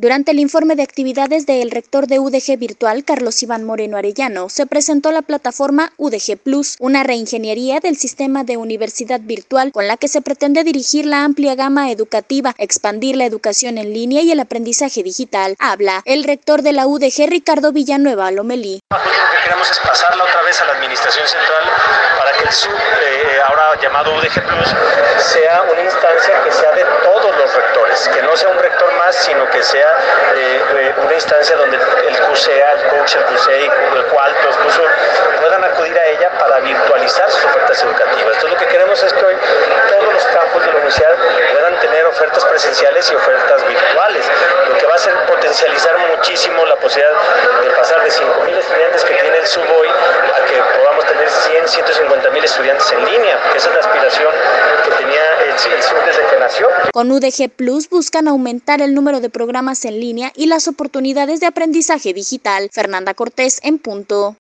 Durante el informe de actividades del rector de UDG Virtual, Carlos Iván Moreno Arellano, se presentó la plataforma UDG Plus, una reingeniería del sistema de universidad virtual con la que se pretende dirigir la amplia gama educativa, expandir la educación en línea y el aprendizaje digital. Habla el rector de la UDG, Ricardo Villanueva Lomelí. Lo que queremos es pasarla otra vez a la administración central para que el SUB, ahora llamado UDG Plus, sea una instancia que sea de todos los rectores, que no sea un rector más, sino que sea una instancia donde el CUSEA, el COUCH, el CUSEI, el CUALTO, el CUSUR, puedan acudir a ella para virtualizar sus ofertas educativas. Entonces lo que queremos es que hoy todos los campus de la universidad puedan tener ofertas presenciales y ofertas virtuales, lo que va a hacer potencializar muchísimo la posibilidad de pasar de 5,000 estudiantes que tiene el SUB hoy a que podamos tener 150,000 estudiantes en línea, que esa es la aspiración que tenía el SUB desde que nació. Con UDG Plus buscan aumentar el número de programas en línea y las oportunidades de aprendizaje digital. Fernanda Cortés, en punto.